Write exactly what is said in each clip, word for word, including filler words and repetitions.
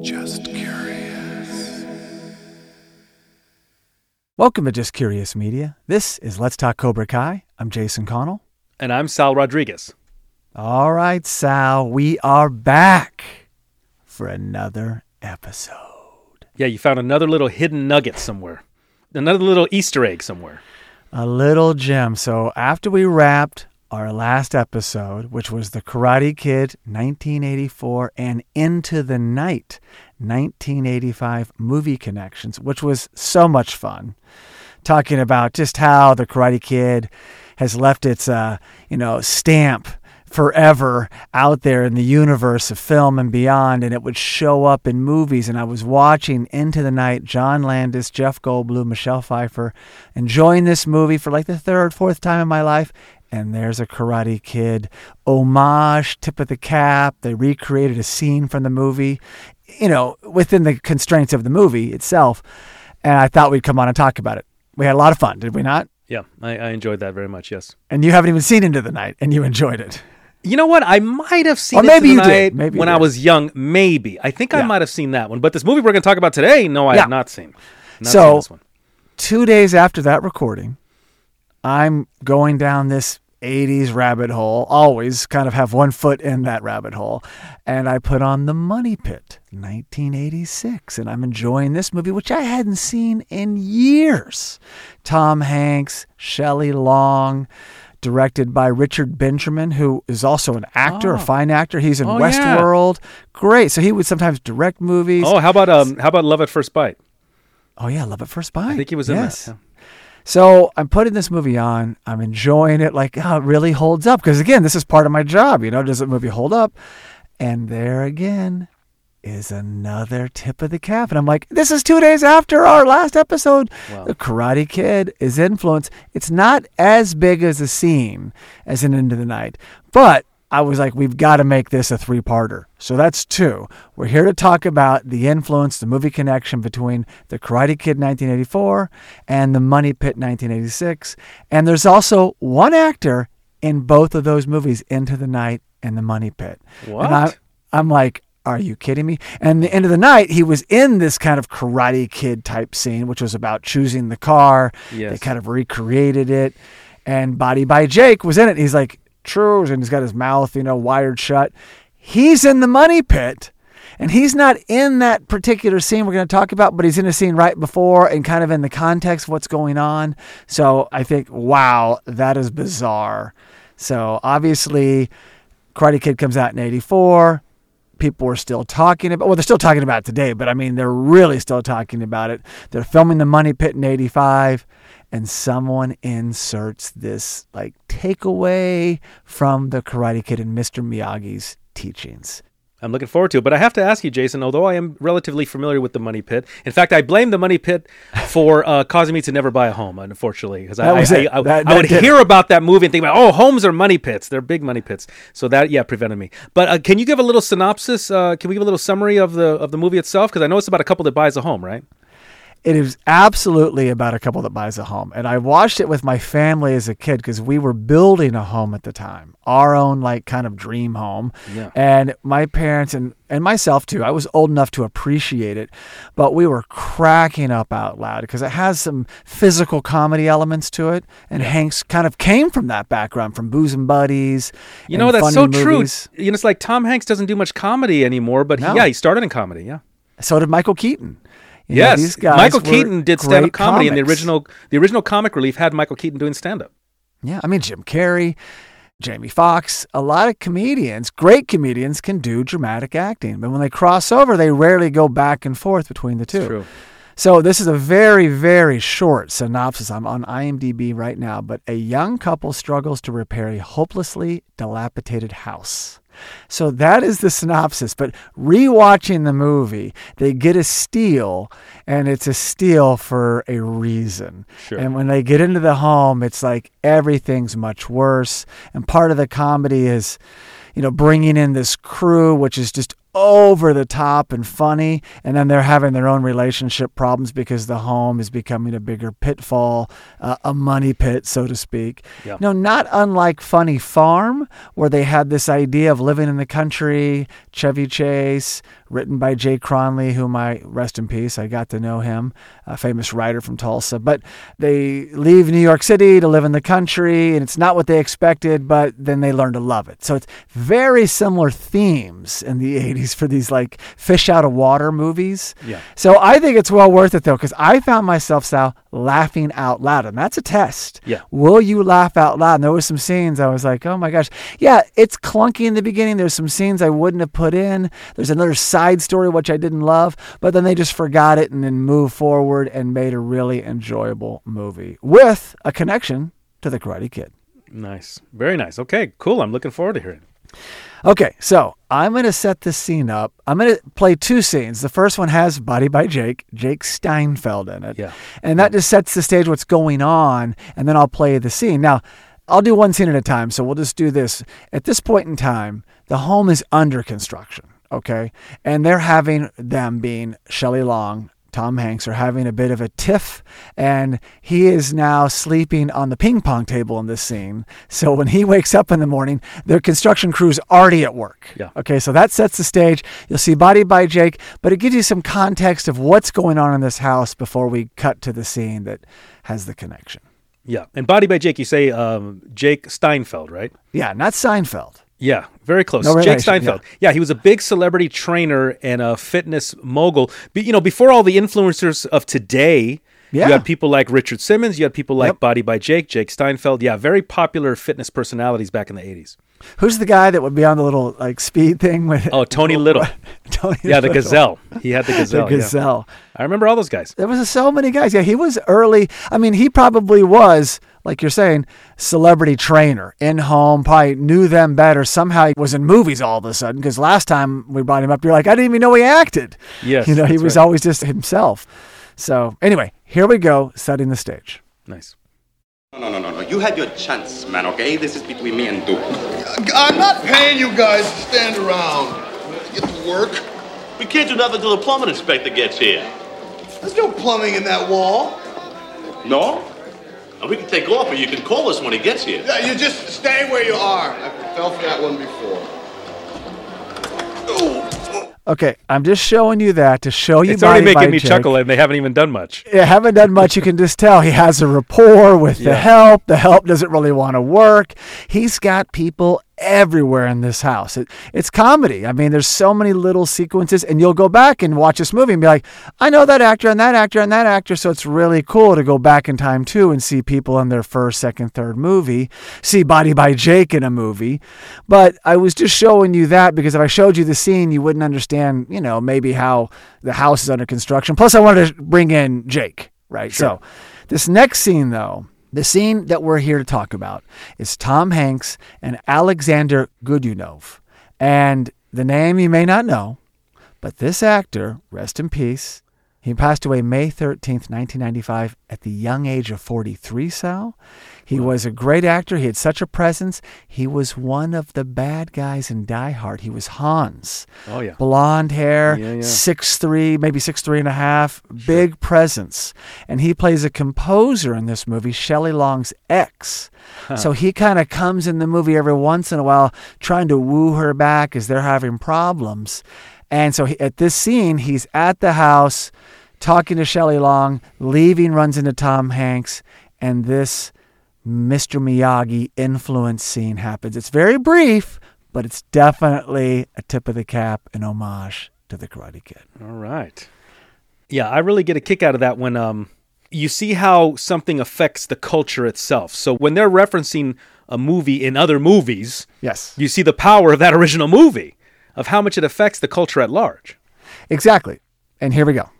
Just Curious. Welcome to Just Curious Media. This is Let's Talk Cobra Kai. I'm Jason Connell. And I'm Sal Rodriguez. All right, Sal, we are back for another episode. Yeah, you found another little hidden nugget somewhere. Another little Easter egg somewhere. A little gem. So after we wrapped our last episode, which was the Karate Kid nineteen eighty-four and Into the Night nineteen eighty-five movie connections, which was so much fun, talking about just how the Karate Kid has left its uh, you know, stamp forever out there in the universe of film and beyond, and it would show up in movies. And I was watching Into the Night, John Landis, Jeff Goldblum, Michelle Pfeiffer, enjoying this movie for like the third, fourth time in my life. And there's a Karate Kid homage, tip of the cap. They recreated a scene from the movie, you know, within the constraints of the movie itself. And I thought we'd come on and talk about it. We had a lot of fun, did we not? Yeah, I, I enjoyed that very much, yes. And you haven't even seen Into the Night, and you enjoyed it. You know what? I might have seen or maybe Into the you Night did. Maybe when you I did. was young. Maybe. I think I Yeah. might have seen that one. But this movie we're going to talk about today, no, I Yeah. have not seen. Not So- seen this one. Two days after that recording, I'm going down this eighties rabbit hole, always kind of have one foot in that rabbit hole. And I put on The Money Pit, nineteen eighty-six, and I'm enjoying this movie, which I hadn't seen in years. Tom Hanks, Shelley Long, directed by Richard Benjamin, who is also an actor, Oh. a fine actor. He's in Oh, yeah. Westworld. Great. So he would sometimes direct movies. Oh, how about um, how about Love at First Bite? Oh, yeah, Love at First Bite. I think he was in yes. that. Yeah. So I'm putting this movie on. I'm enjoying it. Like, oh, it really holds up. Because, again, this is part of my job. You know, does the movie hold up? And there again is another tip of the cap. And I'm like, this is two days after our last episode. Wow. The Karate Kid is influenced. It's not as big as a scene as in Into the Night. But I was like, we've got to make this a three-parter. So that's two. We're here to talk about the influence, the movie connection between The Karate Kid nineteen eighty-four and The Money Pit nineteen eighty-six. And there's also one actor in both of those movies, Into the Night and The Money Pit. What? And I, I'm like, are you kidding me? And the End of the Night, he was in this kind of Karate Kid type scene, which was about choosing the car. Yes. They kind of recreated it. And Body by Jake was in it. He's like, true, and he's got his mouth, you know, wired shut. He's in The Money Pit, and he's not in that particular scene we're going to talk about, but he's in a scene right before and kind of in the context of what's going on. So I think, wow, that is bizarre. So obviously, Karate Kid comes out in eighty-four. People were still talking about, well, they're still talking about it today, but I mean, they're really still talking about it. They're filming The Money Pit in eighty-five. And someone inserts this like takeaway from the Karate Kid and Mister Miyagi's teachings. I'm looking forward to it. But I have to ask you, Jason, although I am relatively familiar with The Money Pit, in fact, I blame The Money Pit for uh, causing me to never buy a home, unfortunately. Because I, That was I, it. I, I, That- I that would did hear about that movie and think about, oh, homes are money pits. They're big money pits. So that, yeah, prevented me. But uh, can you give a little synopsis? Uh, can we give a little summary of the of the movie itself? Because I know it's about a couple that buys a home, right? It is absolutely about a couple that buys a home. And I watched it with my family as a kid because we were building a home at the time, our own like kind of dream home. Yeah. And my parents and, and myself too, I was old enough to appreciate it, but we were cracking up out loud because it has some physical comedy elements to it. And Hanks kind of came from that background, from Booze and Buddies. You know, and that's funny so movies. true. You know, it's like Tom Hanks doesn't do much comedy anymore, but he, No. yeah, he started in comedy, yeah. So did Michael Keaton. You know, Yes, these guys Michael were Keaton did stand-up great comedy, and the comics. original the original Comic Relief had Michael Keaton doing stand-up. Yeah, I mean, Jim Carrey, Jamie Foxx, a lot of comedians, great comedians, can do dramatic acting. But when they cross over, they rarely go back and forth between the two. It's true. So this is a very, very short synopsis. I'm on IMDb right now, but a young couple struggles to repair a hopelessly dilapidated house. So that is the synopsis. But rewatching the movie, they get a steal, and it's a steal for a reason. Sure. And when they get into the home, it's like everything's much worse. And part of the comedy is, you know, bringing in this crew, which is just over the top and funny, and then they're having their own relationship problems because the home is becoming a bigger pitfall, uh, a money pit, so to speak. Yeah. No, not unlike Funny Farm, where they had this idea of living in the country, Chevy Chase, written by Jay Cronley, whom I, rest in peace, I got to know him, a famous writer from Tulsa. But they leave New York City to live in the country, and it's not what they expected, but then they learn to love it. So it's very similar themes in the eighties for these like fish out of water movies. Yeah. So I think it's well worth it, though, because I found myself, Sal, laughing out loud. And that's a test. Yeah. Will you laugh out loud? And there were some scenes I was like, oh my gosh. Yeah, it's clunky in the beginning. There's some scenes I wouldn't have put in. There's another side story which I didn't love, but then they just forgot it and then moved forward and made a really enjoyable movie with a connection to the Karate Kid. Nice. Very nice. Okay, cool. I'm looking forward to hearing it. Okay, so I'm going to set this scene up. I'm going to play two scenes. The first one has Body by Jake, Jake Steinfeld in it. Yeah. And that just sets the stage, what's going on, and then I'll play the scene. Now, I'll do one scene at a time, so we'll just do this. At this point in time, the home is under construction, okay? And they're having, them being Shelley Long, Tom Hanks, are having a bit of a tiff, and he is now sleeping on the ping pong table in this scene. So when he wakes up in the morning, their construction crew's already at work. Yeah. Okay, so that sets the stage. You'll see Body by Jake, but it gives you some context of what's going on in this house before we cut to the scene that has the connection. Yeah. And Body by Jake, you say um, Jake Steinfeld, right? Yeah, not Seinfeld. Yeah, very close. No Jake relation, Steinfeld. yeah. Yeah. He was a big celebrity trainer and a fitness mogul. But, you know, before all the influencers of today, Yeah. you had people like Richard Simmons. You had people like Yep. Body by Jake, Jake Steinfeld. Yeah, very popular fitness personalities back in the eighties. Who's the guy that would be on the little like speed thing with? Oh, Tony Little. Tony Yeah, the Little. Gazelle. He had the Gazelle. The yeah. Gazelle. I remember all those guys. There was so many guys. Yeah, he was early. I mean, he probably was, like you're saying, celebrity trainer in home, probably knew them better. Somehow he was in movies all of a sudden, because last time we brought him up, you're like, I didn't even know he acted. Yes, You know, he that's was right. always just himself. So anyway, here we go, setting the stage. Nice. No, no, no, no, no. You had your chance, man, okay? This is between me and Duke. I'm not paying you guys to stand around. Get to work. We can't do nothing until the plumbing inspector gets here. There's no plumbing in that wall. No? And we can take off, or you can call us when he gets here. Yeah, you just stay where you are. I fell for that one before. Ooh. Okay, I'm just showing you that to show you. It's already Body by making me Jake. chuckle, and they haven't even done much. Yeah, haven't done much. You can just tell he has a rapport with the Yeah. help. The help doesn't really want to work. He's got people everywhere in this house. It, it's comedy. I mean, there's so many little sequences, and you'll go back and watch this movie and be like, I know that actor and that actor and that actor. So it's really cool to go back in time too and see people in their first, second, third movie, see Body by Jake in a movie. But I was just showing you that because if I showed you the scene, you wouldn't understand, you know, maybe how the house is under construction. Plus I wanted to bring in Jake, right? Sure. So this next scene though, the scene that we're here to talk about is Tom Hanks and Alexander Godunov. And the name you may not know, but this actor, rest in peace, he passed away May thirteenth, nineteen ninety-five at the young age of forty-three, Sal. He was a great actor. He had such a presence. He was one of the bad guys in Die Hard. He was Hans. Oh, yeah. Blonde hair, Yeah, yeah. six three, maybe six three and a half, big presence. And he plays a composer in this movie, Shelley Long's ex. So he kind of comes in the movie every once in a while trying to woo her back as they're having problems. And so he, at this scene, he's at the house talking to Shelley Long, leaving, runs into Tom Hanks, and this Mister Miyagi influence scene happens. It's very brief, but it's definitely a tip of the cap, an homage to the Karate Kid. All right. Yeah, I really get a kick out of that when um, you see how something affects the culture itself. So when they're referencing a movie in other movies, Yes, you see the power of that original movie, of how much it affects the culture at large. exactly. And here we go.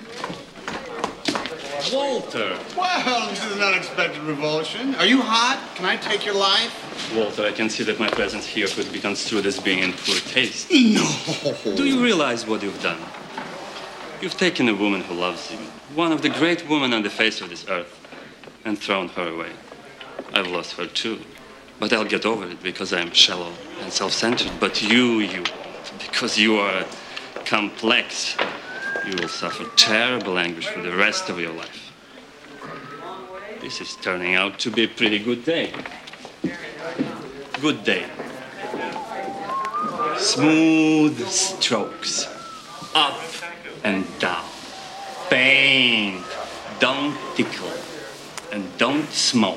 Walter. Well, this is an unexpected revulsion. Are you hot? Can I take your life? Walter, I can see that my presence here could be construed as being in poor taste. No. Do you realize what you've done? You've taken a woman who loves you, one of the great women on the face of this earth, and thrown her away. I've lost her too, but I'll get over it because I am shallow and self-centered. But you, you, because you are complex. You will suffer terrible anguish for the rest of your life. This is turning out to be a pretty good day. Good day. Smooth strokes. Up and down. Pain. Don't tickle. And don't smoke.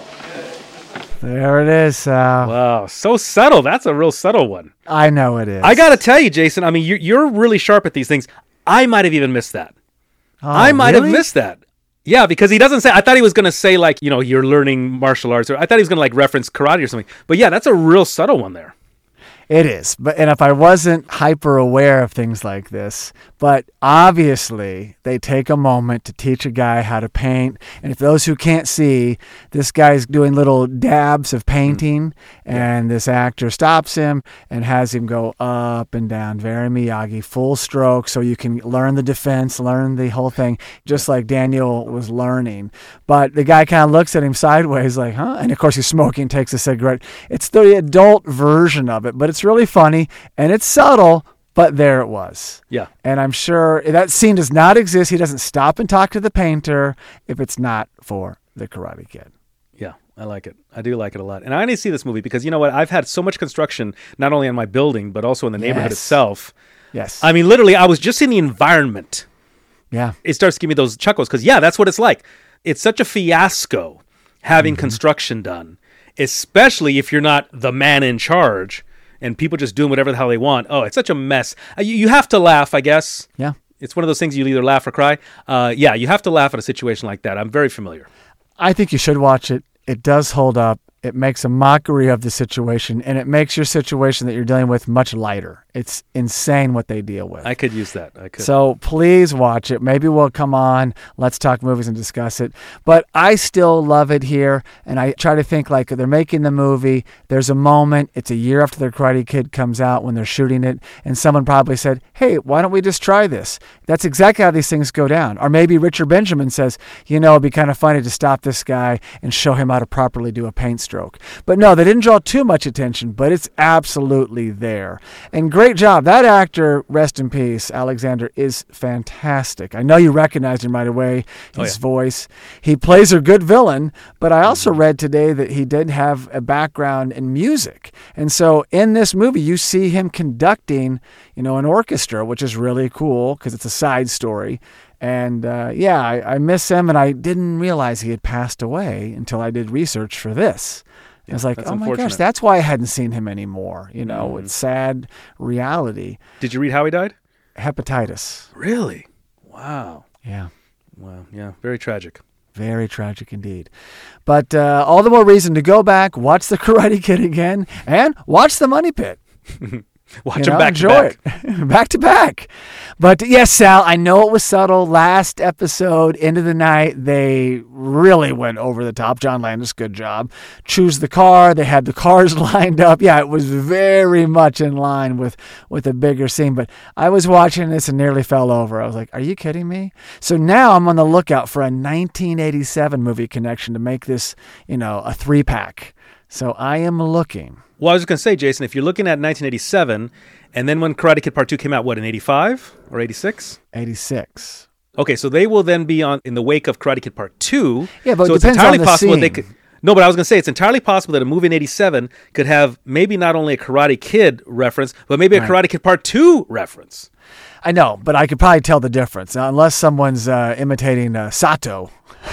There it is, Sal. Wow, so subtle. That's a real subtle one. I know it is. I got to tell you, Jason, I mean, you're, you're really sharp at these things. I might have even missed that. Oh, I might really? have missed that. Yeah, because he doesn't say, I thought he was going to say, like, you know, you're learning martial arts, or I thought he was going to, like, reference karate or something. But yeah, that's a real subtle one there. It is. But and if I wasn't hyper aware of things like this, but obviously they take a moment to teach a guy how to paint. And if those who can't see, this guy's doing little dabs of painting, mm-hmm. and yeah. this actor stops him and has him go up and down, very Miyagi, full stroke, so you can learn the defense, learn the whole thing, just like Daniel was learning. But the guy kind of looks at him sideways like, huh? And of course he's smoking, takes a cigarette. It's the adult version of it, but it's It's really funny and it's subtle, but there it was. Yeah. And I'm sure that scene does not exist. He doesn't stop and talk to the painter if it's not for the Karate Kid. Yeah, I like it. I do like it a lot. And I need to see this movie because, you know what? I've had so much construction, not only on my building, but also in the neighborhood Yes. itself. Yes. I mean, literally, I was just in the environment. Yeah. It starts to give me those chuckles because, yeah, that's what it's like. It's such a fiasco having Mm-hmm. construction done, especially if you're not the man in charge. And people just doing whatever the hell they want. Oh, it's such a mess. Uh, you, you have to laugh, I guess. Yeah. It's one of those things you either laugh or cry. Uh, yeah, you have to laugh at a situation like that. I'm very familiar. I think you should watch it. It does hold up. It makes a mockery of the situation, and it makes your situation that you're dealing with much lighter. It's insane what they deal with. I could use that. I could. So please watch it. Maybe we'll come on. Let's talk movies and discuss it. But I still love it here, and I try to think like they're making the movie. There's a moment. It's a year after the Karate Kid comes out when they're shooting it, and someone probably said, hey, why don't we just try this? That's exactly how these things go down. Or maybe Richard Benjamin says, you know, it'd be kind of funny to stop this guy and show him how to properly do a paint stroke. But no, they didn't draw too much attention, but it's absolutely there. And great job. That actor, rest in peace, Alexander, is fantastic. I know you recognized him right away, his Oh, yeah. voice. He plays a good villain, but I also read today that he did have a background in music. And so in this movie, you see him conducting, you know, an orchestra, which is really cool because it's a side story. And uh, yeah, I, I miss him, and I didn't realize he had passed away until I did research for this. I was like, that's oh my gosh, unfortunate. that's why I hadn't seen him anymore. You know, Mm. it's sad reality. Did you read how he died? Hepatitis. Really? Wow. Yeah. Wow. Yeah. Very tragic. Very tragic indeed. But uh, all the more reason to go back, watch The Karate Kid again, and watch The Money Pit. Watch You him know, back enjoy to back. it. back to back. But yes, Sal, I know it was subtle. Last episode, Into the Night, they really went over the top. John Landis, good job. Choose the car. They had the cars lined up. Yeah, it was very much in line with, with a bigger scene. But I was watching this and nearly fell over. I was like, are you kidding me? So now I'm on the lookout for a nineteen eighty-seven movie connection to make this, you know, a three-pack. So I am looking. Well, I was going to say, Jason, if you're looking at nineteen eighty-seven, and then when Karate Kid Part two came out, what, in eighty-five or eighty-six? eighty-six. Okay, so they will then be on in the wake of Karate Kid Part two. Yeah, but it so it's depends entirely on the possible scene. they could. No, but I was going to say it's entirely possible that a movie in eighty-seven could have maybe not only a Karate Kid reference, but maybe a Right. Karate Kid Part two reference. I know, but I could probably tell the difference. Now, unless someone's uh, imitating uh, Sato.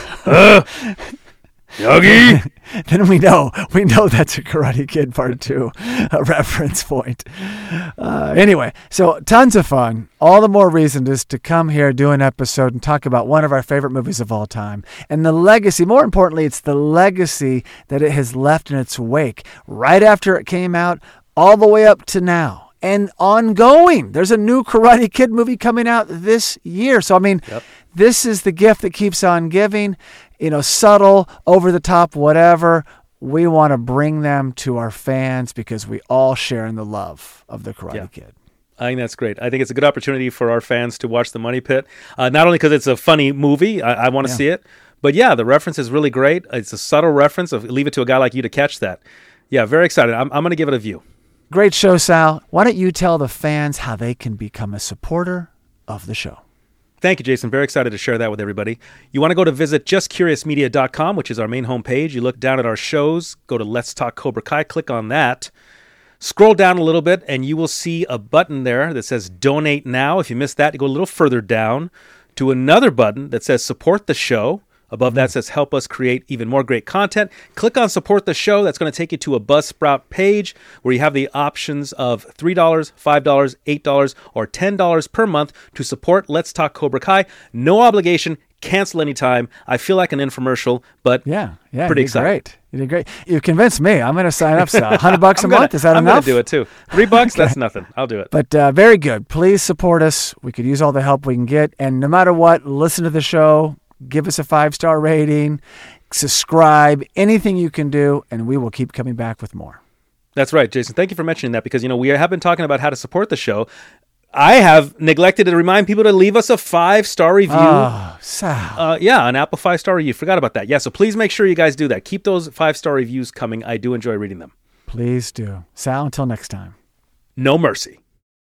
Yogi! Then we know we know that's a Karate Kid Part Two a reference point. Uh, anyway, so tons of fun. All the more reason just to come here, do an episode, and talk about one of our favorite movies of all time and the legacy. More importantly, it's the legacy that it has left in its wake, right after it came out, all the way up to now. And ongoing. There's a new Karate Kid movie coming out this year. So, I mean, Yep. this is the gift that keeps on giving. You know, subtle, over the top, whatever. We want to bring them to our fans because we all share in the love of the Karate Yeah. Kid. I think that's great. I think it's a good opportunity for our fans to watch The Money Pit. Uh, not only because it's a funny movie, I, I want to Yeah. see it, but yeah, the reference is really great. It's a subtle reference. Of leave it to a guy like you to catch that. Yeah, very excited. I'm, I'm going to give it a view. Great show, Sal. Why don't you tell the fans how they can become a supporter of the show? Thank you, Jason. Very excited to share that with everybody. You want to go to visit just curious media dot com, which is our main homepage. You look down at our shows, go to Let's Talk Cobra Kai, click on that. Scroll down a little bit, and you will see a button there that says Donate Now. If you missed that, you go a little further down to another button that says Support the Show. Above that says Help Us Create Even More Great Content. Click on Support the Show. That's going to take you to a Buzzsprout page where you have the options of three dollars, five dollars, eight dollars, or ten dollars per month to support Let's Talk Cobra Kai. No obligation. Cancel anytime. I feel like an infomercial, but yeah, yeah, pretty you did excited. Great. You did great. You convinced me. I'm going to sign up, Sal. one hundred bucks a gonna, month. Is that I'm enough? I'm going to do it too. Three bucks, okay. That's nothing. I'll do it. But uh, very good. Please support us. We could use all the help we can get. And no matter what, listen to the show. Give us a five-star rating. Subscribe. Anything you can do, and we will keep coming back with more. That's right, Jason. Thank you for mentioning that because, you know, we have been talking about how to support the show. I have neglected to remind people to leave us a five-star review. Oh, Sal. Uh, yeah, an Apple five-star review. Forgot about that. Yeah, so please make sure you guys do that. Keep those five-star reviews coming. I do enjoy reading them. Please do. Sal, until next time. No mercy.